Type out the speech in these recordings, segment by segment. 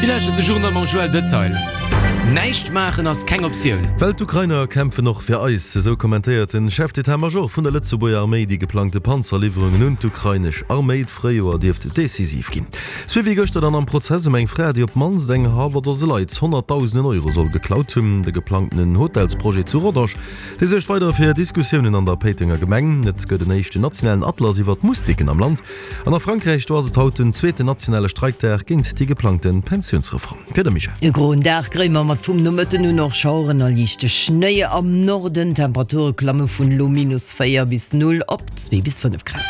Vielleicht de Journal man Joel Detail. Neicht machen ass keng Opioun. Weltukrainer kämpfe noch fir Eis, so kommentiert den Chef d'État-Major vun der Lützeburger Armee die geplante Panzerlieferungen und ukrainisch Armeeit Freier deft decisiv gin. Zwi gochte dann am Prozess eng Frä die op Mans deng Harvard der se Leiits 100.000 Euro soll geklaut hun de geplanten Hotelsprojekt zu Rodersch. Di sech weiter fir Diskussionen an der Petinger Gemengen, net gët den echte nationalen Atlas iwwer Mustiken am Land. An der Frankreich war se hauten zweete nationale Streiktag ginint die geplanten Pensionsreform. Fir Michael. E Grunddachgrémer mat vum Nummertte nu noch Schauren erlichte Schneie am Norden, Temperaturklamme vun lo -4 bis 0 op 2 bis 5 Grad.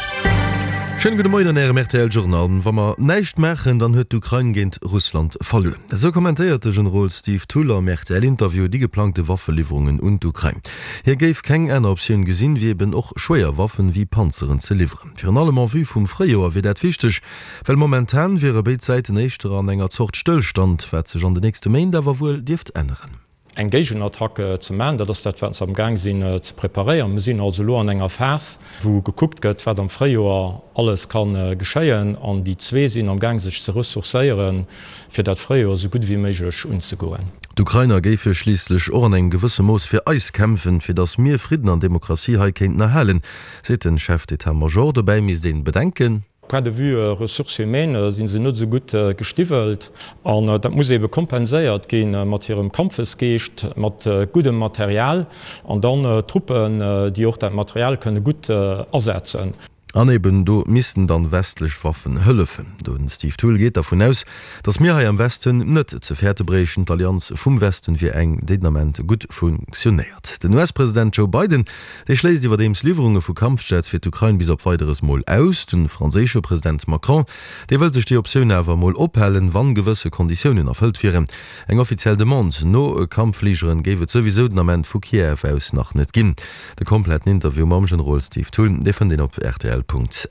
Schön gute Morgen, RTL-Journalen. Wenn wir nicht machen, dann hat die Ukraine gegen Russland verloren. So kommentierte General Steve Tuller im RTL-Interview die geplante Waffenlieferungen und Ukraine. Hier gab keine andere Option gesehen, wie eben auch schwere Waffen wie Panzern zu liefern. Für allem en vue vom Frühjahr wird das wichtig, weil momentan wäre beide Seiten nicht an einer Zucht Stillstand, was sich an den nächsten Monaten aber wohl dürfte ändern. Engagement-Attacke zu machen, dass das am Gang sind zu präparieren. Wir sind also nur an enger Phase, wo geguckt wird, was am Frühjahr alles kann geschehen, und die zwei sind am Gang, sich zu ressourcieren, für das Frühjahr so gut wie möglich umzugehen. Die Ukrainer gäfe schließlich auch an ein gewisse Maß für Eis kämpfen, für das mehr Frieden und Demokratie können erhalten, sagt der Chef d'État-Major. Dabei müssen den bedenken, Point de vue Ressources humaines sind sie nicht so gut gestiefelt, und das muss eben kompensiert gehen mit ihrem Kampfesgeist, mit gutem Material, und dann Truppen, die auch das Material können gut ersetzen. Aneben du missten dann westlich Waffen hëllefen. Den Steve Tull geht davon aus, dass mir am Westen net ze Fährtebrechen Allianz vum Westen wie eng Denament gut funktioniert. Den US-Präsident Joe Biden der schläst iwwer dems Lieferungen vu Kampfjets fir Ukraine bis op weiteres Mol aus. Den franzische Präsident Macron der will sich die Option awer mal ophellen, wann gewisse Konditionen erfüllt wären. Eng offiziell Demand no Kampffliegeren gewe sowieso Denament vu Kiew aus nach net ginn. De kompletten Interview mam General Steve Tull de den op RTL.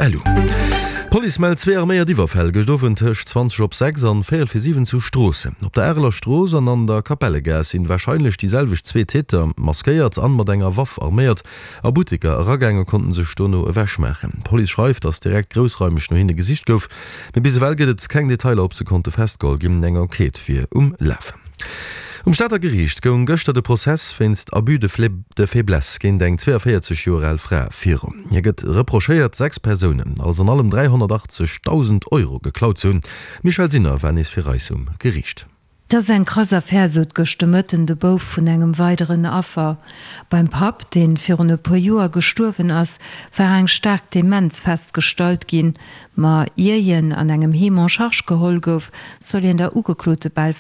Police meldet 2 Armeeier Diverfäll gestoffen Tisch 20 op 6 an 4 zu Strosse. Op der Erler Stroß an der Kapelle sind wahrscheinlich dieselbig 2 Täter maskiert an mat enger Waff armiert. A Butiker Ragänger konnten se Stono wäschmechen. Poli schreibt, dass direkt großräumig no hin Gesicht gouf. Mit bis geldet kein Detail op ze konnte festgol gim enger Ket fir Läffen. Stadter Gericht goun gëchte de Prozess finst Abus de Faiblesse gin deng 42 Jahre Frau Firum. Hier gëtt reprochéiert 6 Personen, also an allem 380.000 Euro geklaut hunn. Michael Sinner wenn es fir Reisum Gericht. Das ein krasser Versot gestimmten de Bouf vun engem weiteren Affer. Beim Pap, den fir een paar Joer gestorven ass, war eng stark Demenz festgestalt gin, ma Iien an engem Hemon Charge gehol gouf, soll in der ugeklute Ball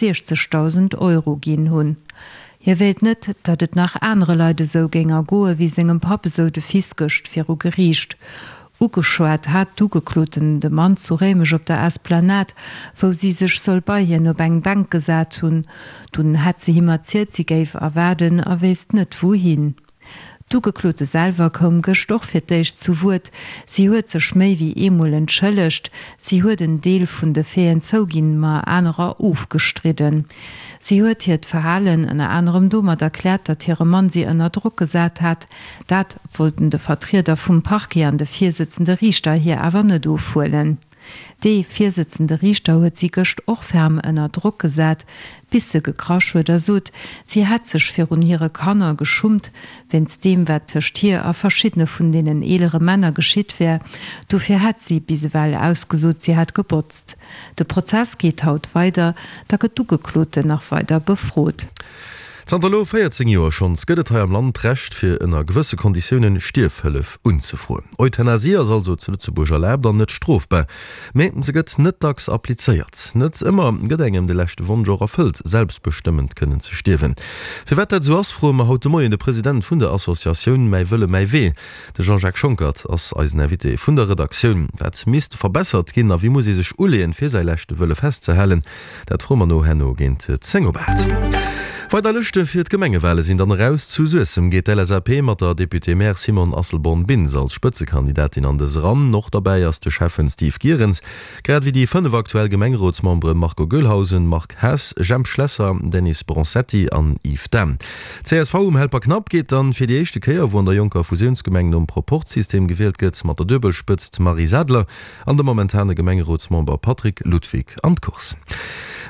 60.000 Euro gin hunn. Ihr wählt net, dat et nach andere Leute so gänger goe wie segem Pap so de fiesgecht fir geriecht. Ugeschwert hat dugekluten de Mann zu Remisch op der Esplanade, wo sie sech soll bei hin op eng Bank gesat hun. Dun hat sie him erzählt, sie geif erwerden, weist net wohin. Dugeklute selber kom gestoch fir deich zu Wut. Sie huet ze schmei wie emul entschëllecht, sie huet den Deel vun de Feen Zogin ma anerer aufgestritten. Sie huet hiet Verhalen an anderem Dommer erklärt, dat ihre Mann sie ënner Druck gesat hat. Dat wollten de Vertreter vum Parke an de viersitzende Richter hier awer net dofuelen. De viersitzende Richter huet sie gëcht och ferm ënner Druck gesat, bis se gekrasch huet sot, sie hat sech fir un ihre Kanner geschummt, wenns dem wat techt hier a verschiedene vun denen elere Männer geschitt wär, dofir hat sie biseweill ausgesot, sie hat gebotzt. De Prozess geht haut weiter, da get Dugeklute nach weiter befrot. Santalo 14 Joer schon skëdet am Land recht fir ënner gewisse Konditionen Stierfëllef unzufroen. Euthanasie soll so zu Lützeburger Läber net strofbar. Meten se gëtt net dacks appliéiert. Net immer gedengem de lächte Wunschor erfüllt, selbstbestimmend können ze stirwen. Fir wett dat so asfro ma haut moi de Präsident vun der Assoziation Mei wëlle mei weh, de Jean-Jacques Schonkert ass als Navité vun der Redaktion. Dat mist verbessert ginnner, wie muss sech uleen fir sei lächte wëlle festzehellen, dat Frommer no henno géint Zengobert. Weiter Lüchte fir Gemengewelle sind dann raus zu Suessem geht LSAP mat der Deputé Maire Simon Asselborn-Binz als Spitzekandidatin an des Ram noch dabei als der Chefin Steve Gierens, gerade wie die 5 aktuell Gemengerotsmembre Marco Göllhausen, Mark Hess, Jem Schlesser, Dennis Bronzetti an Yves Dem. CSV Helper knapp geht dann fir die echte Käier, wo der Junker Fusionsgemengen Proportsystem gewählt geht, mat der Döbel spitzt Marie Sadler an der momentane Gemengerotsmember Patrick Ludwig an Kurs.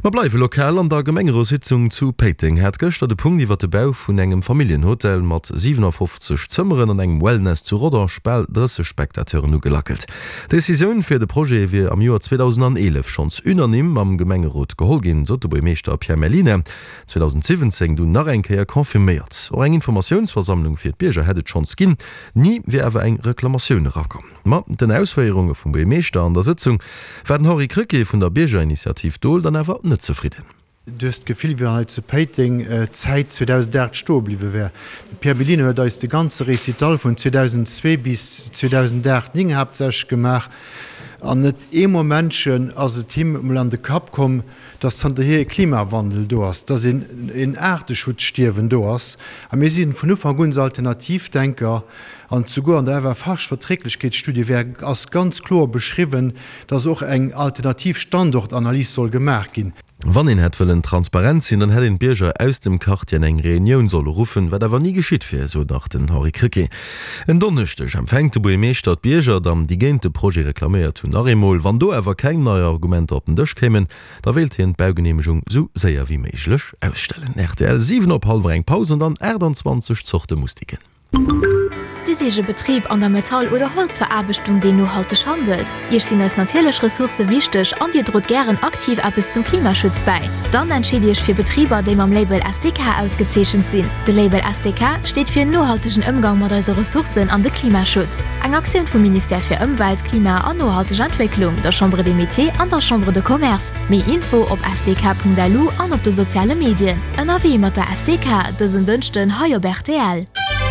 Ma bleiwe lokal an der Gemengerositzung zu Peting hat gëcht de Punkt iwwer de Bau vun engem Familienhotel mat 57 Zëmmeren an engem Wellness zu Rodder spell dësse Spektateuren nu gelackelt. Deciioun fir de Pro wie am Joer 2011 schons unanim am Gemengerot geholgin so bei Meester Pierre Meline 2017 du nach enkeier konfirmiert. O eng Informationsversammlung fir d Bierger hett schons ginn, nie wie awer eng Reklamationun rakom. Ma den Ausfeierunge vum Meester an der Sitzung werden Harry Krücke vun der Biergerinitiativ Dol dann erwer net zufrieden. Dust gefiel wie halt zu Peting Zeit 2008 sto bliwe wär. Pierre Meline huet da is de ganze Recital vun 2002 bis 2008 ning habt sech gemacht an net emo Menschen as e Team an de Kap kom, dats an der hier Klimawandel do hast, dats in Erdeschutz stirwen do hast. A mir sinn vun Ufang guns Alternativdenker an zu go an derwer fasch Verträglichkeitsstudie wär ass ganz klar beschriwen, dats och eng Alternativstandortanalyse soll gemerk gin. Wann en het willen Transparenz sinn, dann het den Bierger aus dem Kartien eng Reunion soll rufen, wat awer nie geschiet fir so nach den Harry Krücke. En donnechtech empfängt de Meester Bierger dann die gente Pro reklamiert hun Armol, wann do ewer kein neue Argument op den Dëch kämen, da wählt hi en Baugenehmigung so séier wie méiglech ausstellen. RTL 7 op halb eng Pause dann 20 zochte Mustiken. Dische Betrieb an der Metall- oder Holzverarbeitung, den nur haltisch handelt. Ihr sind als natürliche Ressource wichtig und ihr droht gern aktiv ab bis zum Klimaschutz bei. Dann entschiede ich für Betrieber, die am Label SDK ausgezeichnet sind. Der Label SDK steht für nachhaltigen Umgang mit unseren Ressourcen an den Klimaschutz. Eine Aktion vom Minister für Umwelt, Klima und nachhaltige Entwicklung, der Chambre des Métiers und der Chambre de Commerce. Mehr Info auf sdk.lu und auf den sozialen Medien. Ein AW mit der SDK, das sind Dünsten Heuerberg TL.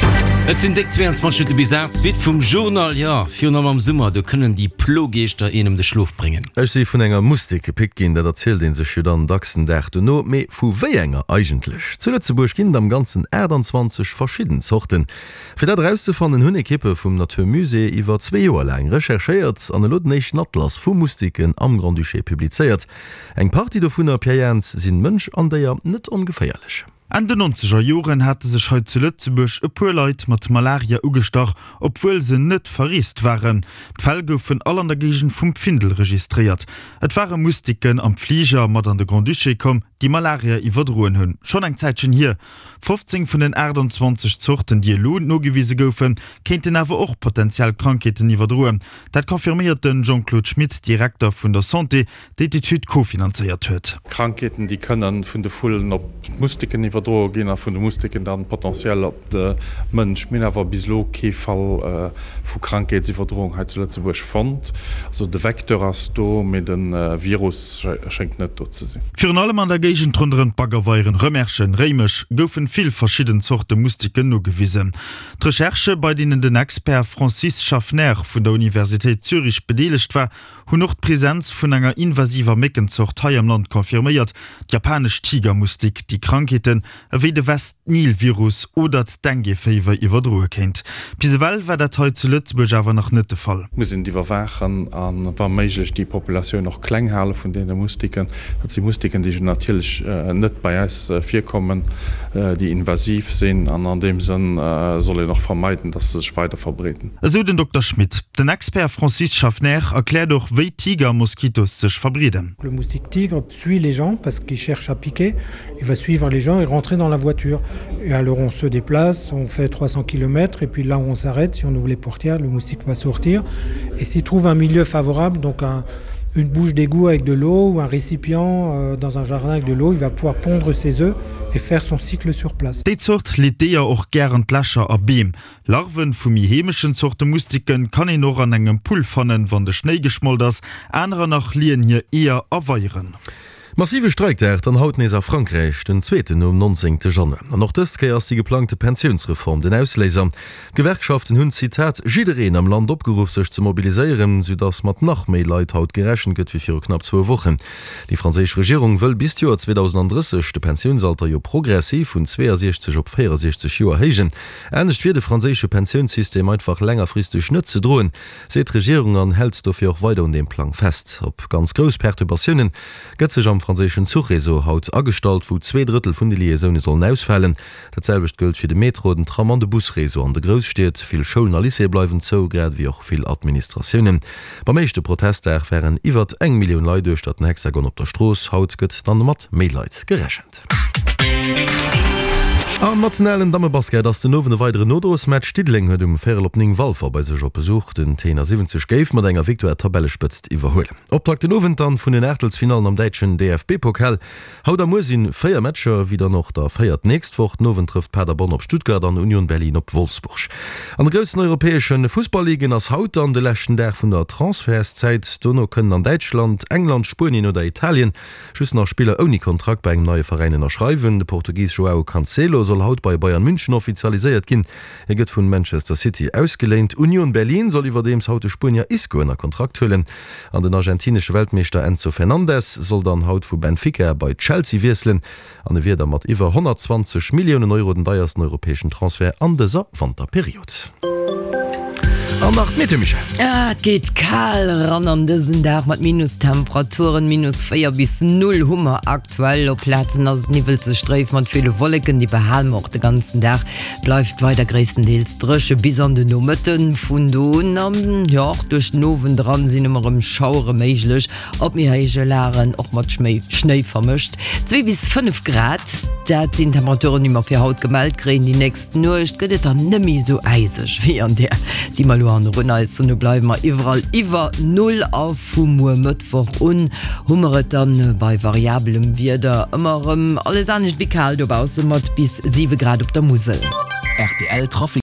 Et sind de 22 bis wit vum Journal ja Fi am Summer du können die Plogeter enem de Schluuf bringen. Ech si vun enger Mustik gepickt gin, dat erzählt den se dann Dachsen du no méi vu wéi enger eigentlich. Zuletzeburg kind am ganzen 20 verschieden Zochten. Fi dat drauste van den Hunnekippe vum Naturmusee iwwer 2 Joer lang rechercheiert an den Lotneich Atlas vu Mustiken am Grand Duché publizeiert. Eng Party do vun der Piens sinn Mënsch an déier net ongeféierlech. An den 90er Joren hatte sech heute zu Lützeburg e puer Leiit mat Malaria ugestach, obwohl se net verriest waren. D'Fall goufen all an der Gegend vum Pfindel registriert. Et waren Mustiken am Flieger mat an de Grand Duché kom, die Malaria iwwerdroen hunn. Schon eng Zeitchen hier. 15 vun den 20 Zuchten, die lo nogewiese goufen, kenten awer och potenziell Krankheiten iwwerdroen. Dat konfirmiert den Jean-Claude Schmidt, Direktor vun der Santé, déi die Tüt kofinanziert huet. Krankheiten, die können vun de Fullen op Mustiken iwwerdro gin vun de Mustiken dann potenziell op de Mënsch Min awer bislo Kefall vu Krankheitsiwwerdroung zuletzebuch fand. Also de Vektor as do mit den Virus schenkt net dort ze sinn. Für allem an der Gegend runden Baggerweieren, Römerchen, Reimisch goufen viel verschieden Sorte Mustiken no gewiesen. Die Recherche, bei denen den Expert Francis Schaffner von der Universität Zürich bedeligt war, hun noch die Präsenz von einer invasiver Meckenzucht hier im Land konfirmiert, die japanische Tigermustik, die Krankheiten wie der West-Nil-Virus oder die Dengue-Fever überdrohen kennt. Bisewell war das heute zu Lützburg aber noch nicht der Fall. Wir sind überwachen an war möglich die Population noch klein halten von denen Mustiken, dass die Mustiken, die natürlich nicht bei uns vorkommen, die invasiv sind, an dem Sinn soll noch vermeiden, dass sie sich weiter verbreiten. So den Dr. Schmidt. Den Expert Francis Schaffner erklärt doch, wie Tiger-Moskitos sich verbreden. Le moustique tigre suit les gens parce qu'il cherche à piquer. Il va suivre les gens et rentrer dans la voiture. Et alors on se déplace, on fait 300 km et puis là où on s'arrête, si on ouvre les portières, le moustique va sortir. Et s'il trouve un milieu favorable, donc une bouche d'égout avec de l'eau ou un récipient dans un jardin avec de l'eau, il va pouvoir pondre ses œufs et faire son cycle sur place. Die Zucht litt ja auch gern Lächer a Beam. Larven vum chemischen Sorte Mustiken kann noch an engem Pool fannen, wann de Schnee geschmollt ass, andere nach liehen hier eher erweieren. Massive Streiktächt an Hautneser Frankreich den 2. um 19. Janne. An noch des keiers die geplante Pensionsreform den Ausleser. Gewerkschaften hunn Zitat Jidereen am Land opgeruf sech zu mobiliseieren, so dats mat nach méi Leiit haut gerechen gëtt wie fir knapp 2 Wochen. Die franzésche Regierung wëll bis Joer 2030 de Pensionsalter jo progressiv vun 62 op 64 Joer hegen. Ernstcht fir de franzésche Pensionssystem einfach längerfristig Schnëtze droen. Seet Regierung an held dofir auch weiter an dem Plan fest. Op ganz gros Perturbationen gëtt sech am franzischen Zugreso haut astalt, wo 2/3 vun de Liaisone sollen ausfallen. Datselbecht gilt fir de Metro, den Tram an de Busreso an der Großsteet, viel Schulen an Lycée bleiwen zo grad wie auch viel Administrationen. Beim meeschte Protester wären iwwer 1 Million Leute durch dat Hexagon op der Stroß haut gëtt dann mat Mailleit gerechnet. Am nationalen Dammebasket ass den nowen weitere Nodosmatch Stidling huet Ferelopning Walfer bei sech op Besuch den Tener 70 géif mat enger Viktor Tabelle spëtzt iwwerholl. Optrag den Nowen dann vun den Ertelsfinalen am Deitschen DFB-Pokal haut der Musinn 4 Matscher wieder noch der feiert nächstwocht Nowen trifft Paderborn op Stuttgart an Union Berlin op Wolfsburg. An der grössten europäesschen Fußballligen ass Haut an de lächten der vun der Transferszeit Donno kënnen an Deutschland, England, Spanien oder Italien schüssen nach Spieler oni Kontrakt bei eng neue Vereinen erschreiwen. De Portugies Joao Cancelo soll haut bei Bayern München offizialisiert gin. Gëtt vun Manchester City ausgelehnt. Union Berlin soll iwwer dems haute Spanier Isco ennner Kontrakt hüllen. An den argentinische Weltmeister Enzo Fernandez soll dann haut vu Benfica bei Chelsea wieselen. An wie mat iwwer 120 Millionen Euro den deiersten europäischen Transfer an deser van der Periode. Geht kal ran an diesen Tag mat Minustemperaturen -4 bis 0 Hummer aktuell op Plätzen as Nivel zu streif man viele Wolken die behalen auch den ganzen Tag bleibt weiter größtenteils drsche bis an den Nommetten vun ja durch Noven dran sind immer im Schaure meiglech op mir laren och mat Schnee vermischt 2 bis 5 Grad dat sind Temperaturen immer für Haut gemeldet kriegen die nächsten nur gëtt dann nimi so eisig wie an der die mal Runne bleiben wir überall über 0 auf Mittwoch und hummeret dann bei variablem wieder immer alles an nicht wie kalt bis 7 Grad auf der Musel. RTL Traffic